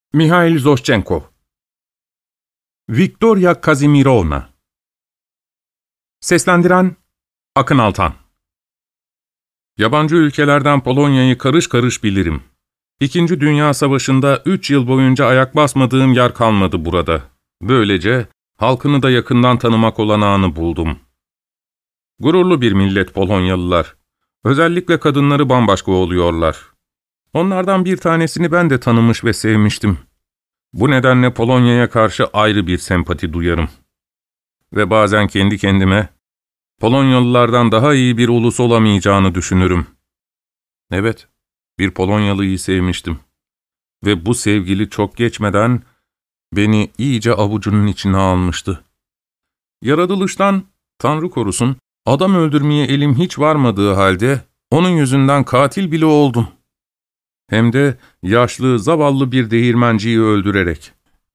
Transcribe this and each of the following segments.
Mihail Zoşçenkov. Viktoria Kazimirovna. Seslendiren Akın Altan. Yabancı ülkelerden Polonya'yı karış karış bilirim. İkinci Dünya Savaşı'nda 3 yıl boyunca ayak basmadığım yer kalmadı burada. Böylece halkını da yakından tanımak olanağını buldum. Gururlu bir millet Polonyalılar. Özellikle kadınları bambaşka oluyorlar. Onlardan bir tanesini ben de tanımış ve sevmiştim. Bu nedenle Polonya'ya karşı ayrı bir sempati duyarım. Ve bazen kendi kendime, Polonyalılardan daha iyi bir ulus olamayacağını düşünürüm. Evet, bir Polonyalıyı sevmiştim. Ve bu sevgili çok geçmeden beni iyice avucunun içine almıştı. Yaratılıştan, Tanrı korusun, adam öldürmeye elim hiç varmadığı halde onun yüzünden katil bile oldum. Hem de yaşlı, zavallı bir değirmenciyi öldürerek.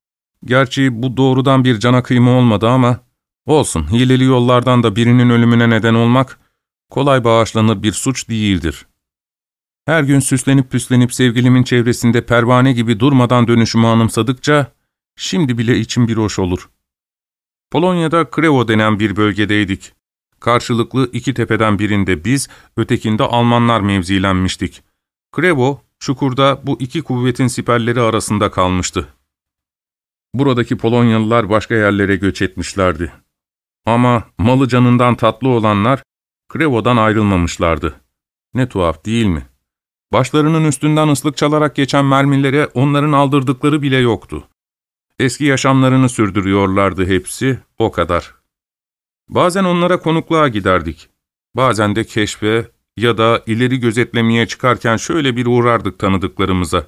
Gerçi bu doğrudan bir cana kıyma olmadı ama olsun, hileli yollardan da birinin ölümüne neden olmak kolay bağışlanır bir suç değildir. Her gün süslenip püslenip sevgilimin çevresinde pervane gibi durmadan dönüşümü anımsadıkça şimdi bile içim bir hoş olur. Polonya'da Krewo denen bir bölgedeydik. Karşılıklı iki tepeden birinde biz, ötekinde Almanlar mevzilenmiştik. Krewo, çukurda bu iki kuvvetin siperleri arasında kalmıştı. Buradaki Polonyalılar başka yerlere göç etmişlerdi. Ama malı canından tatlı olanlar Krewo'dan ayrılmamışlardı. Ne tuhaf değil mi? Başlarının üstünden ıslık çalarak geçen mermilere onların aldırdıkları bile yoktu. Eski yaşamlarını sürdürüyorlardı hepsi, o kadar. Bazen onlara konukluğa giderdik. Bazen de keşfe ya da ileri gözetlemeye çıkarken şöyle bir uğrardık tanıdıklarımıza.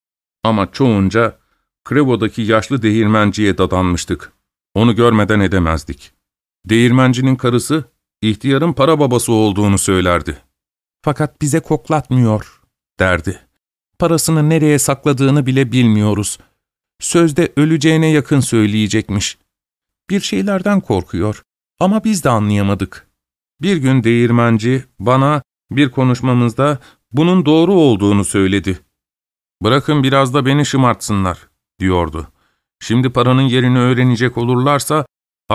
Ama çoğunca Krewo'daki yaşlı değirmenciye dadanmıştık. Onu görmeden edemezdik. Değirmencinin karısı, ihtiyarın para babası olduğunu söylerdi. "Fakat bize koklatmıyor," derdi. "Parasını nereye sakladığını bile bilmiyoruz. Sözde öleceğine yakın söyleyecekmiş. Bir şeylerden korkuyor ama biz de anlayamadık." Bir gün değirmenci bana bir konuşmamızda bunun doğru olduğunu söyledi. "Bırakın biraz da beni şımartsınlar," diyordu. "Şimdi paranın yerini öğrenecek olurlarsa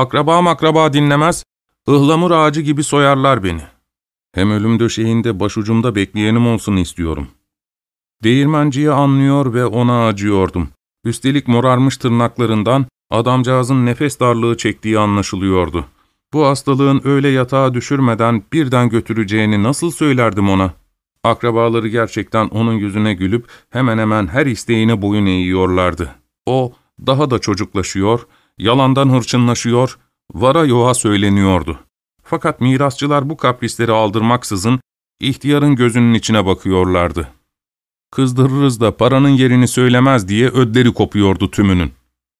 akraba dinlemez, ıhlamur ağacı gibi soyarlar beni. Hem ölüm döşeğinde başucumda bekleyenim olsun istiyorum." Değirmenciyi anlıyor ve ona acıyordum. Üstelik morarmış tırnaklarından adamcağızın nefes darlığı çektiği anlaşılıyordu. Bu hastalığın öyle yatağa düşürmeden birden götüreceğini nasıl söylerdim ona? Akrabaları gerçekten onun yüzüne gülüp hemen hemen her isteğine boyun eğiyorlardı. O daha da çocuklaşıyor, yalandan hırçınlaşıyor, vara yoğa söyleniyordu. Fakat mirasçılar bu kaprisleri aldırmaksızın ihtiyarın gözünün içine bakıyorlardı. Kızdırırız da paranın yerini söylemez diye ödleri kopuyordu tümünün.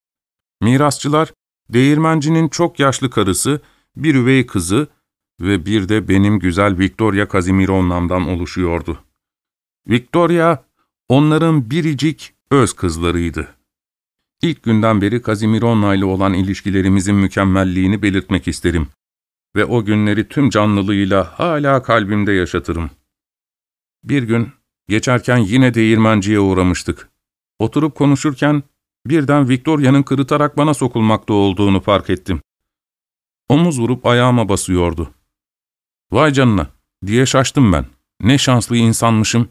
Mirasçılar, değirmencinin çok yaşlı karısı, bir üvey kızı ve bir de benim güzel Viktoria Kazimirovna'mdan oluşuyordu. Viktoria, onların biricik öz kızlarıydı. İlk günden beri Kazimirovna ile olan ilişkilerimizin mükemmelliğini belirtmek isterim ve o günleri tüm canlılığıyla hala kalbimde yaşatırım. Bir gün, geçerken yine değirmenciye uğramıştık. Oturup konuşurken birden Viktoria'nın kırıtarak bana sokulmakta olduğunu fark ettim. Omuz vurup ayağıma basıyordu. "Vay canına," diye şaştım ben. "Ne şanslı insanmışım."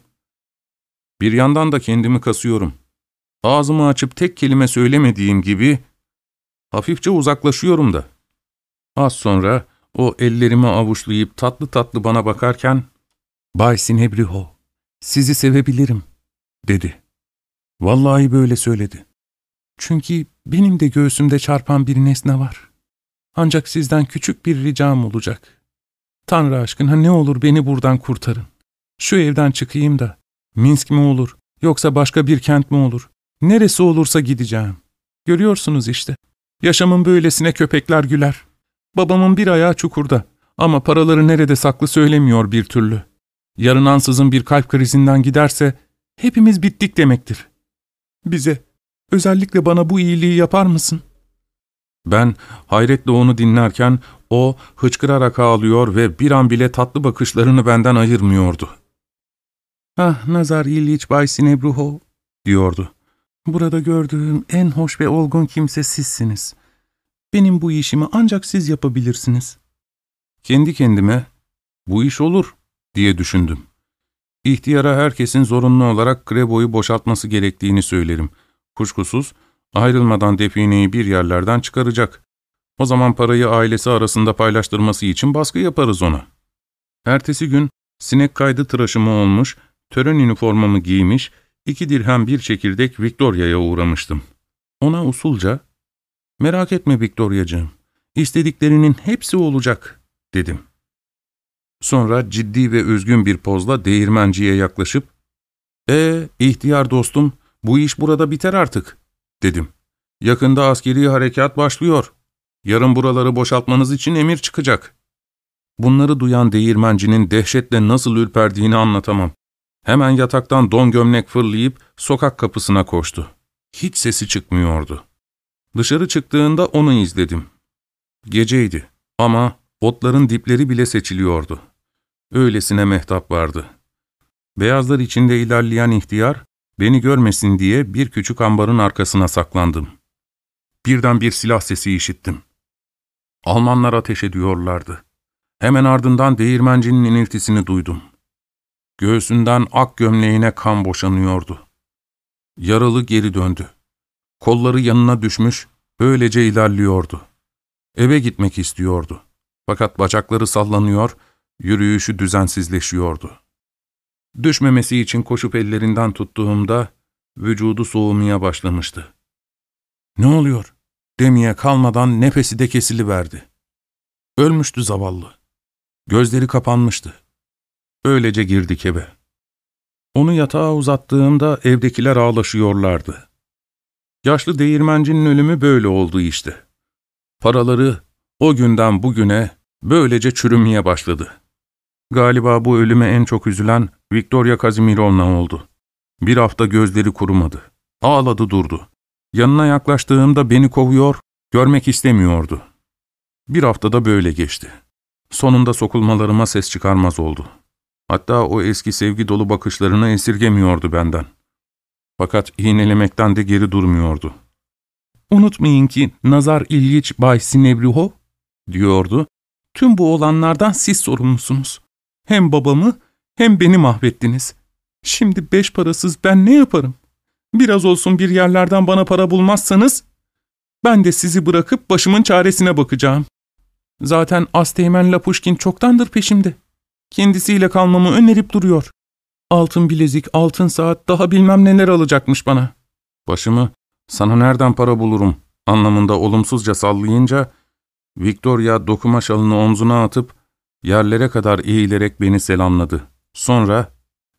Bir yandan da kendimi kasıyorum. Ağzımı açıp tek kelime söylemediğim gibi hafifçe uzaklaşıyorum da. Az sonra o ellerimi avuçlayıp tatlı tatlı bana bakarken "Bay Sinebriho, sizi sevebilirim," dedi. Vallahi böyle söyledi. "Çünkü benim de göğsümde çarpan bir nesne var. Ancak sizden küçük bir ricam olacak. Tanrı aşkına ne olur beni buradan kurtarın. Şu evden çıkayım da Minsk mi olur yoksa başka bir kent mi olur? Neresi olursa gideceğim. Görüyorsunuz işte. Yaşamın böylesine köpekler güler. Babamın bir ayağı çukurda ama paraları nerede saklı söylemiyor bir türlü. Yarın ansızın bir kalp krizinden giderse hepimiz bittik demektir. Bize, özellikle bana bu iyiliği yapar mısın?" Ben hayretle onu dinlerken o hıçkırarak ağlıyor ve bir an bile tatlı bakışlarını benden ayırmıyordu. "Ah Nazar İlyich Bay Sinebruhov," diyordu. Burada gördüğüm en hoş ve olgun kimse sizsiniz. Benim bu işimi ancak siz yapabilirsiniz. Kendi kendime, bu iş olur diye düşündüm. İhtiyara herkesin zorunlu olarak kreboyu boşaltması gerektiğini söylerim. Kuşkusuz ayrılmadan defineyi bir yerlerden çıkaracak. O zaman parayı ailesi arasında paylaştırması için baskı yaparız ona. Ertesi gün sinek kaydı tıraşımı olmuş, tören üniformamı giymiş, 2 dirhem bir çekirdek Victoria'ya uğramıştım. Ona usulca, ''Merak etme Victoria'cığım, istediklerinin hepsi olacak.'' dedim. Sonra ciddi ve üzgün bir pozla değirmenciye yaklaşıp, ihtiyar dostum, bu iş burada biter artık.'' dedim. ''Yakında askeri harekat başlıyor. Yarın buraları boşaltmanız için emir çıkacak.'' Bunları duyan değirmencinin dehşetle nasıl ürperdiğini anlatamam. Hemen yataktan don gömlek fırlayıp sokak kapısına koştu. Hiç sesi çıkmıyordu. Dışarı çıktığında onu izledim. Geceydi ama otların dipleri bile seçiliyordu. Öylesine mehtap vardı. Beyazlar içinde ilerleyen ihtiyar, beni görmesin diye bir küçük ambarın arkasına saklandım. Birden bir silah sesi işittim. Almanlar ateş ediyorlardı. Hemen ardından değirmencinin iniltisini duydum. Göğsünden ak gömleğine kan boşanıyordu. Yaralı geri döndü. Kolları yanına düşmüş, böylece ilerliyordu. Eve gitmek istiyordu. Fakat bacakları sallanıyor, yürüyüşü düzensizleşiyordu. Düşmemesi için koşup ellerinden tuttuğumda vücudu soğumaya başlamıştı. ''Ne oluyor?'' demeye kalmadan nefesi de kesiliverdi. Ölmüştü zavallı. Gözleri kapanmıştı. Öylece girdik eve. Onu yatağa uzattığımda evdekiler ağlaşıyorlardı. Yaşlı değirmencinin ölümü böyle oldu işte. Paraları o günden bugüne böylece çürümeye başladı. Galiba bu ölüme en çok üzülen Victoria Kazimirovna oldu. Bir hafta gözleri kurumadı. Ağladı durdu. Yanına yaklaştığımda beni kovuyor, görmek istemiyordu. Bir haftada böyle geçti. Sonunda sokulmalarıma ses çıkarmaz oldu. Hatta o eski sevgi dolu bakışlarını esirgemiyordu benden. Fakat iğnelemekten de geri durmuyordu. ''Unutmayın ki Nazar İlyiç Bay Sinevryuhov, diyordu, ''tüm bu olanlardan siz sorumlusunuz. Hem babamı hem beni mahvettiniz. Şimdi 5 parasız ben ne yaparım? Biraz olsun bir yerlerden bana para bulmazsanız, ben de sizi bırakıp başımın çaresine bakacağım. Zaten Asteğmen Lapuşkin çoktandır peşimde. Kendisiyle kalmamı önerip duruyor. Altın bilezik, altın saat, daha bilmem neler alacakmış bana.'' Başımı ''Sana nereden para bulurum?'' anlamında olumsuzca sallayınca, Victoria dokuma şalını omzuna atıp yerlere kadar eğilerek beni selamladı. Sonra,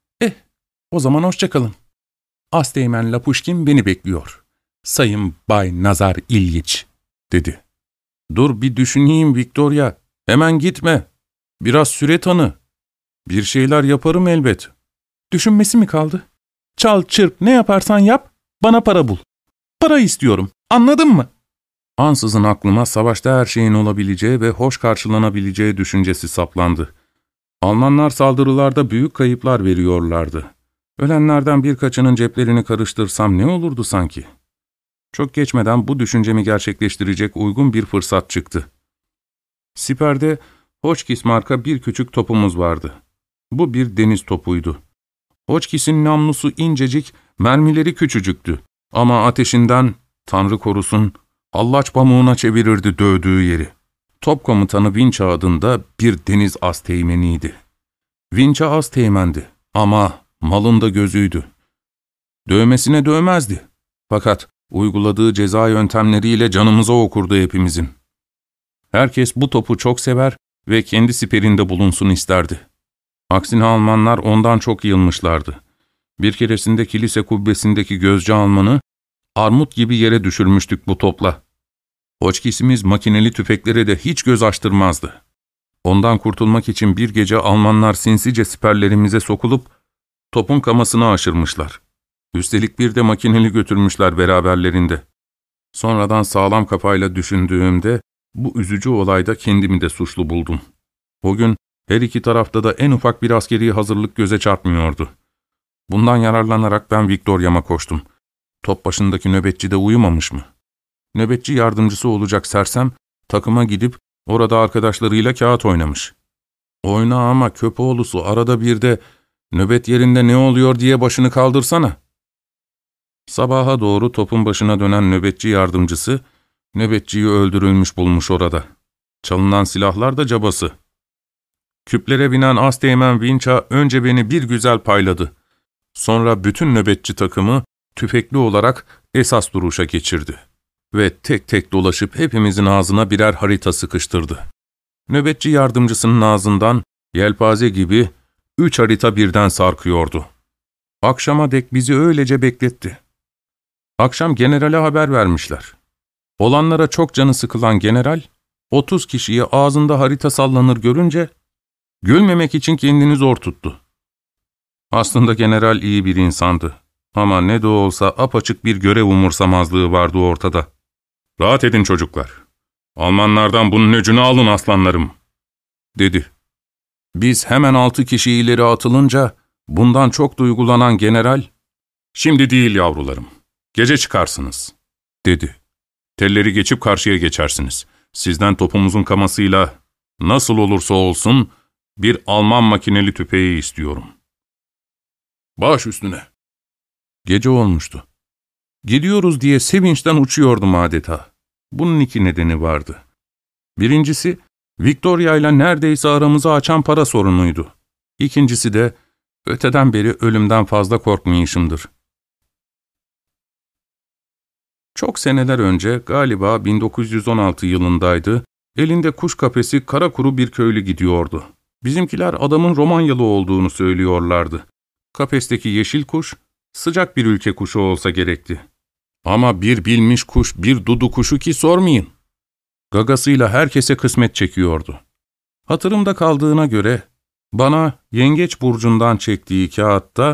O zaman hoşça kalın. Asteğmen Lapuşkin beni bekliyor. Sayın Bay Nazar İlyiç, dedi. ''Dur bir düşüneyim Victoria, hemen gitme. Biraz süre tanı. Bir şeyler yaparım elbet.'' ''Düşünmesi mi kaldı? Çal çırp ne yaparsan yap, bana para bul. Para istiyorum, anladın mı?'' Ansızın aklıma savaşta her şeyin olabileceği ve hoş karşılanabileceği düşüncesi saplandı. Almanlar saldırılarda büyük kayıplar veriyorlardı. Ölenlerden birkaçının ceplerini karıştırsam ne olurdu sanki? Çok geçmeden bu düşüncemi gerçekleştirecek uygun bir fırsat çıktı. Siperde Hotchkiss marka bir küçük topumuz vardı. Bu bir deniz topuydu. Hotchkiss'in namlusu incecik, mermileri küçücüktü. Ama ateşinden, Tanrı korusun, hallaç pamuğuna çevirirdi dövdüğü yeri. Top komutanı Wincha adında bir deniz asteğmeniydi. Wincha asteğmendi ama malında gözüydü. Dövmesine dövmezdi. Fakat uyguladığı ceza yöntemleriyle canımıza okurdu hepimizin. Herkes bu topu çok sever ve kendi siperinde bulunsun isterdi. Aksine Almanlar ondan çok yılmışlardı. Bir keresinde kilise kubbesindeki gözcü Almanı armut gibi yere düşürmüştük bu topla. Hotchkiss'imiz makineli tüfeklere de hiç göz açtırmazdı. Ondan kurtulmak için bir gece Almanlar sinsice siperlerimize sokulup topun kamasını aşırmışlar. Üstelik bir de makineli götürmüşler beraberlerinde. Sonradan sağlam kafayla düşündüğümde bu üzücü olayda kendimi de suçlu buldum. O gün her iki tarafta da en ufak bir askeri hazırlık göze çarpmıyordu. Bundan yararlanarak ben Victoria'ma koştum. Top başındaki nöbetçi de uyumamış mı? Nöbetçi yardımcısı olacak sersem, takıma gidip orada arkadaşlarıyla kağıt oynamış. Oyna ama köpoğlusu arada bir de nöbet yerinde ne oluyor diye başını kaldırsana. Sabaha doğru topun başına dönen nöbetçi yardımcısı, nöbetçiyi öldürülmüş bulmuş orada. Çalınan silahlar da cabası. Küplere binen Asteğmen Vinça önce beni bir güzel payladı. Sonra bütün nöbetçi takımı tüfekli olarak esas duruşa geçirdi. Ve tek tek dolaşıp hepimizin ağzına birer harita sıkıştırdı. Nöbetçi yardımcısının ağzından yelpaze gibi 3 harita birden sarkıyordu. Akşama dek bizi öylece bekletti. Akşam generale haber vermişler. Olanlara çok canı sıkılan general, 30 kişiyi ağzında harita sallanır görünce, gülmemek için kendini zor tuttu. Aslında general iyi bir insandı. Ama ne de olsa apaçık bir görev umursamazlığı vardı ortada. ''Rahat edin çocuklar. Almanlardan bunun öcünü alın aslanlarım.'' dedi. Biz hemen 6 kişi ileri atılınca, bundan çok duygulanan general, ''Şimdi değil yavrularım, gece çıkarsınız.'' dedi. ''Telleri geçip karşıya geçersiniz. Sizden topumuzun kamasıyla, nasıl olursa olsun, bir Alman makineli tüfeği istiyorum.'' ''Baş üstüne.'' Gece olmuştu. Gidiyoruz diye sevinçten uçuyordum adeta. Bunun 2 nedeni vardı. Birincisi, Victoria ile neredeyse aramızı açan para sorunuydu. İkincisi de, öteden beri ölümden fazla korkmayışımdır. Çok seneler önce, galiba 1916 yılındaydı, elinde kuş kafesi kara kuru bir köylü gidiyordu. Bizimkiler adamın Romanyalı olduğunu söylüyorlardı. Kafesteki yeşil kuş, sıcak bir ülke kuşu olsa gerekti. Ama bir bilmiş kuş, bir dudu kuşu ki sormayın. Gagasıyla herkese kısmet çekiyordu. Hatırımda kaldığına göre, bana Yengeç burcundan çektiği kağıtta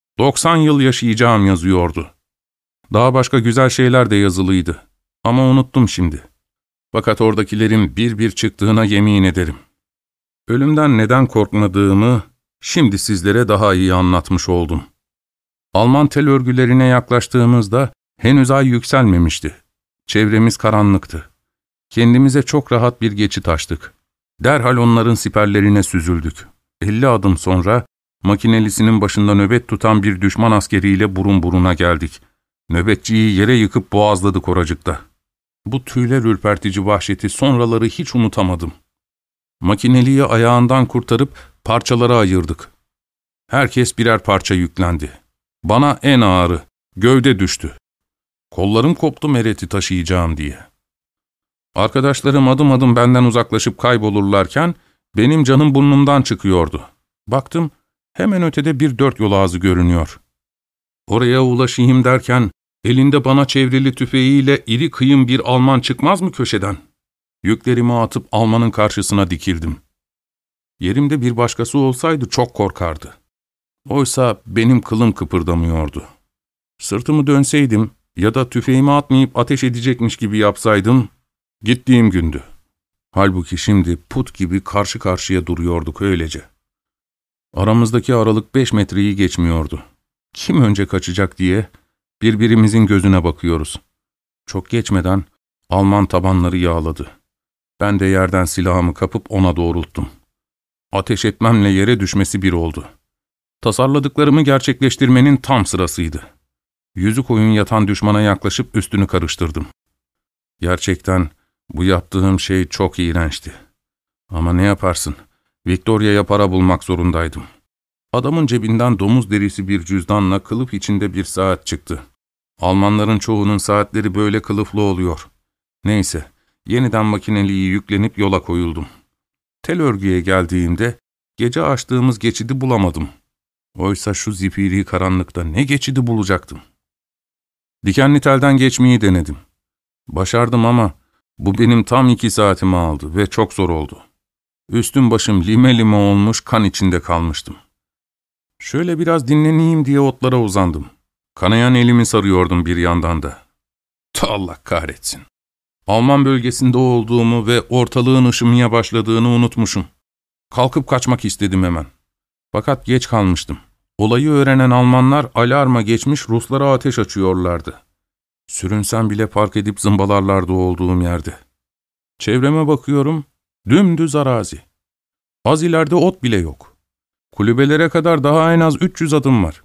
90 yıl yaşayacağım yazıyordu. Daha başka güzel şeyler de yazılıydı. Ama unuttum şimdi. Fakat oradakilerin bir bir çıktığına yemin ederim. Ölümden neden korkmadığımı şimdi sizlere daha iyi anlatmış oldum. Alman tel örgülerine yaklaştığımızda henüz ay yükselmemişti. Çevremiz karanlıktı. Kendimize çok rahat bir geçit açtık. Derhal onların siperlerine süzüldük. 50 adım sonra makinelisinin başında nöbet tutan bir düşman askeriyle burun buruna geldik. Nöbetçiyi yere yıkıp boğazladık oracıkta. Bu tüyler ürpertici vahşeti sonraları hiç unutamadım. Makineliyi ayağından kurtarıp parçalara ayırdık. Herkes birer parça yüklendi. Bana en ağırı, gövde düştü. Kollarım koptu mereti taşıyacağım diye. Arkadaşlarım adım adım benden uzaklaşıp kaybolurlarken benim canım burnumdan çıkıyordu. Baktım, hemen ötede bir 4 yol ağzı görünüyor. Oraya ulaşayım derken elinde bana çevrili tüfeğiyle iri kıyım bir Alman çıkmaz mı köşeden? Yüklerimi atıp Almanın karşısına dikildim. Yerimde bir başkası olsaydı çok korkardı. Oysa benim kılım kıpırdamıyordu. Sırtımı dönseydim ya da tüfeğimi atmayıp ateş edecekmiş gibi yapsaydım, gittiğim gündü. Halbuki şimdi put gibi karşı karşıya duruyorduk öylece. Aramızdaki aralık 5 metreyi geçmiyordu. Kim önce kaçacak diye birbirimizin gözüne bakıyoruz. Çok geçmeden Alman tabanları yağladı. Ben de yerden silahımı kapıp ona doğrulttum. Ateş etmemle yere düşmesi bir oldu. Tasarladıklarımı gerçekleştirmenin tam sırasıydı. Yüzü koyun yatan düşmana yaklaşıp üstünü karıştırdım. Gerçekten bu yaptığım şey çok iğrençti. Ama ne yaparsın? Victoria'ya para bulmak zorundaydım. Adamın cebinden domuz derisi bir cüzdanla kılıf içinde bir saat çıktı. Almanların çoğunun saatleri böyle kılıflı oluyor. Neyse, yeniden makineliği yüklenip yola koyuldum. Tel örgüye geldiğimde gece açtığımız geçidi bulamadım. Oysa şu zifiri karanlıkta ne geçidi bulacaktım? Dikenli telden geçmeyi denedim. Başardım ama bu benim tam 2 saatimi aldı ve çok zor oldu. Üstüm başım lime lime olmuş, kan içinde kalmıştım. Şöyle biraz dinleneyim diye otlara uzandım. Kanayan elimi sarıyordum bir yandan da. Allah kahretsin. Alman bölgesinde olduğumu ve ortalığın ışımaya başladığını unutmuşum. Kalkıp kaçmak istedim hemen. Fakat geç kalmıştım. Olayı öğrenen Almanlar alarma geçmiş Ruslara ateş açıyorlardı. Sürünsem bile fark edip zımbalarlardı olduğum yerde. Çevreme bakıyorum, dümdüz arazi. Az ileride ot bile yok. Kulübelere kadar daha en az 300 adım var.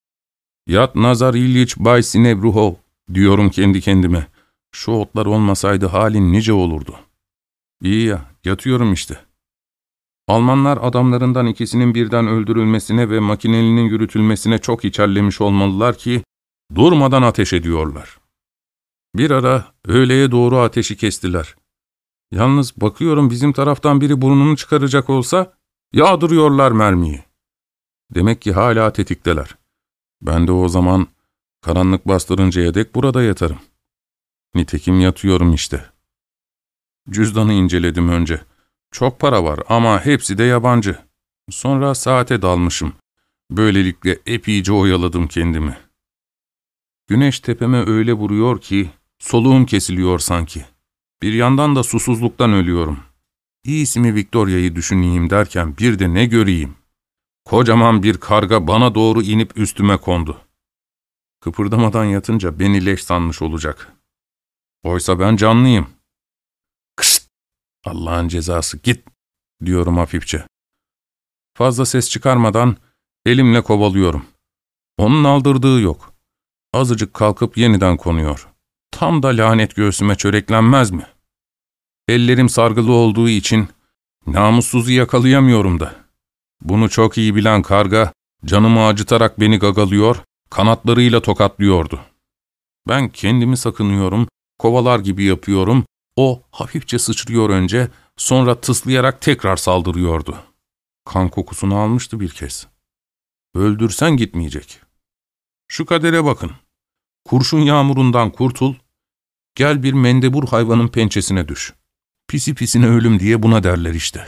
Yat Nazar İlyich Bay Sinebruhov, diyorum kendi kendime. Şu otlar olmasaydı halin nice olurdu. İyi ya, yatıyorum işte. Almanlar adamlarından ikisinin birden öldürülmesine ve makinelinin yürütülmesine çok içerlemiş olmalılar ki durmadan ateş ediyorlar. Bir ara öğleye doğru ateşi kestiler. Yalnız bakıyorum bizim taraftan biri burnunu çıkaracak olsa yağdırıyorlar mermiyi. Demek ki hala tetikteler. Ben de o zaman karanlık bastırıncaya dek burada yatarım. Nitekim yatıyorum işte. Cüzdanı inceledim önce. Çok para var ama hepsi de yabancı. Sonra saate dalmışım. Böylelikle epeyce oyaladım kendimi. Güneş tepeme öyle vuruyor ki soluğum kesiliyor sanki. Bir yandan da susuzluktan ölüyorum. İyisi mi Victoria'yı düşüneyim derken bir de ne göreyim? Kocaman bir karga bana doğru inip üstüme kondu. Kıpırdamadan yatınca beni leş sanmış olacak. Oysa ben canlıyım. Kışt! Allah'ın cezası git, diyorum hafifçe. Fazla ses çıkarmadan elimle kovalıyorum. Onun aldırdığı yok. Azıcık kalkıp yeniden konuyor. Tam da lanet göğsüme çöreklenmez mi? Ellerim sargılı olduğu için namussuzu yakalayamıyorum da. Bunu çok iyi bilen karga canımı acıtarak beni gagalıyor, kanatlarıyla tokatlıyordu. Ben kendimi sakınıyorum, kovalar gibi yapıyorum. O hafifçe sıçrıyor önce, sonra tıslayarak tekrar saldırıyordu. Kan kokusunu almıştı bir kez. Öldürsen gitmeyecek. Şu kadere bakın. Kurşun yağmurundan kurtul, gel bir mendebur hayvanın pençesine düş. Pisi pisine ölüm diye buna derler işte.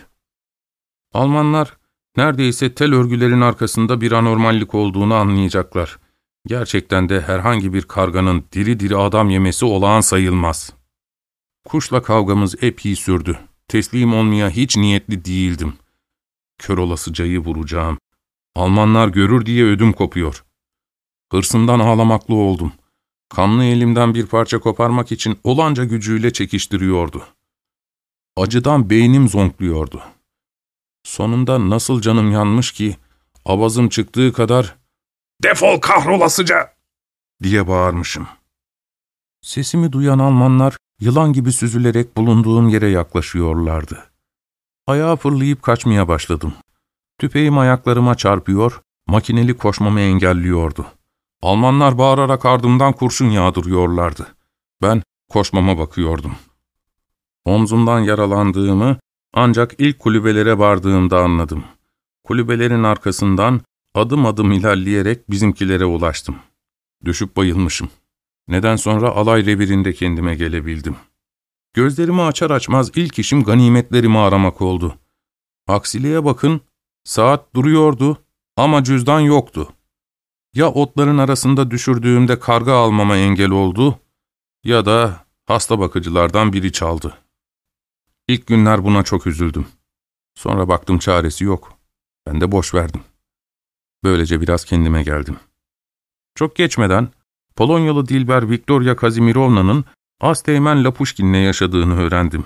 Almanlar neredeyse tel örgülerin arkasında bir anormallik olduğunu anlayacaklar. Gerçekten de herhangi bir karganın diri diri adam yemesi olağan sayılmaz. Kuşla kavgamız epey sürdü. Teslim olmaya hiç niyetli değildim. Kör olasıcayı vuracağım. Almanlar görür diye ödüm kopuyor. Hırsımdan ağlamaklı oldum. Kanlı elimden bir parça koparmak için olanca gücüyle çekiştiriyordu. Acıdan beynim zonkluyordu. Sonunda nasıl canım yanmış ki, avazım çıktığı kadar "Defol kahrolasıca!" diye bağırmışım. Sesimi duyan Almanlar yılan gibi süzülerek bulunduğum yere yaklaşıyorlardı. Ayağa fırlayıp kaçmaya başladım. Tüfeğim ayaklarıma çarpıyor, makineli koşmamı engelliyordu. Almanlar bağırarak ardımdan kurşun yağdırıyorlardı. Ben koşmama bakıyordum. Omzumdan yaralandığımı ancak ilk kulübelere vardığımda anladım. Kulübelerin arkasından adım adım ilerleyerek bizimkilere ulaştım. Düşüp bayılmışım. Neden sonra alay revirinde kendime gelebildim. Gözlerimi açar açmaz ilk işim ganimetlerimi aramak oldu. Aksiliğe bakın, saat duruyordu ama cüzdan yoktu. Ya otların arasında düşürdüğümde karga almama engel oldu ya da hasta bakıcılardan biri çaldı. İlk günler buna çok üzüldüm. Sonra baktım çaresi yok. Ben de boş verdim. Böylece biraz kendime geldim. Çok geçmeden Polonyalı dilber Victoria Kazimirovna'nın Asteğmen Lapuşkin'le yaşadığını öğrendim.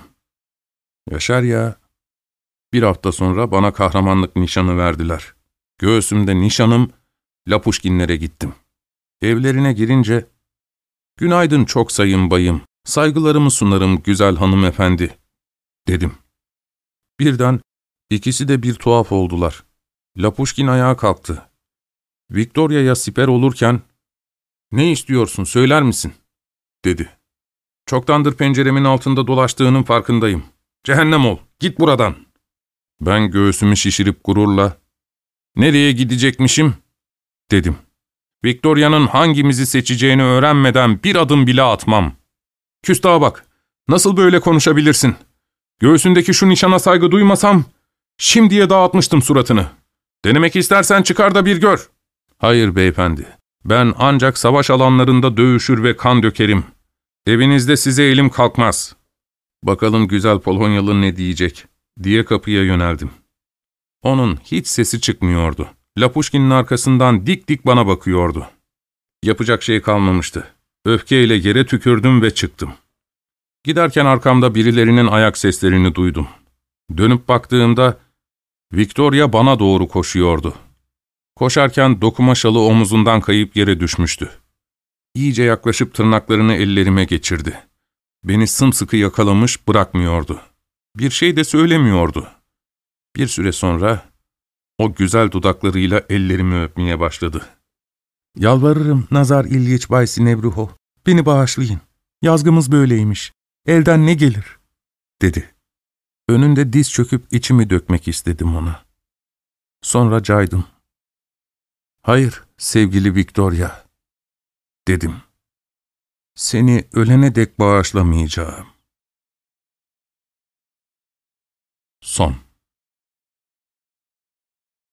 Yaşar ya. Bir hafta sonra bana kahramanlık nişanı verdiler. Göğsümde nişanım, Lapuşkinlere gittim. Evlerine girince, "Günaydın çok sayın bayım, saygılarımı sunarım güzel hanımefendi," dedim. Birden ikisi de bir tuhaf oldular. Lapuşkin ayağa kalktı. Victoria'ya siper olurken, "Ne istiyorsun, söyler misin?" dedi. "Çoktandır penceremin altında dolaştığının farkındayım. Cehennem ol, git buradan." Ben göğsümü şişirip gururla, "Nereye gidecekmişim?" dedim. "Victoria'nın hangimizi seçeceğini öğrenmeden bir adım bile atmam." "Küstaha bak, nasıl böyle konuşabilirsin? Göğsündeki şu nişana saygı duymasam, şimdiye dağıtmıştım suratını. Denemek istersen çıkar da bir gör." "Hayır beyefendi, ben ancak savaş alanlarında dövüşür ve kan dökerim. Evinizde size elim kalkmaz." Bakalım güzel Polonyalı ne diyecek diye kapıya yöneldim. Onun hiç sesi çıkmıyordu. Lapuşkin'in arkasından dik dik bana bakıyordu. Yapacak şey kalmamıştı. Öfkeyle yere tükürdüm ve çıktım. Giderken arkamda birilerinin ayak seslerini duydum. Dönüp baktığımda Victoria bana doğru koşuyordu. Koşarken dokuma şalı omuzundan kayıp yere düşmüştü. İyice yaklaşıp tırnaklarını ellerime geçirdi. Beni sımsıkı yakalamış, bırakmıyordu. Bir şey de söylemiyordu. Bir süre sonra o güzel dudaklarıyla ellerimi öpmeye başladı. ''Yalvarırım Nazar İlyiç Bay Sinevruho, beni bağışlayın. Yazgımız böyleymiş. Elden ne gelir?'' dedi. Önünde diz çöküp içimi dökmek istedim ona. Sonra caydım. ''Hayır sevgili Victoria'' dedim. ''Seni ölene dek bağışlamayacağım.'' Son.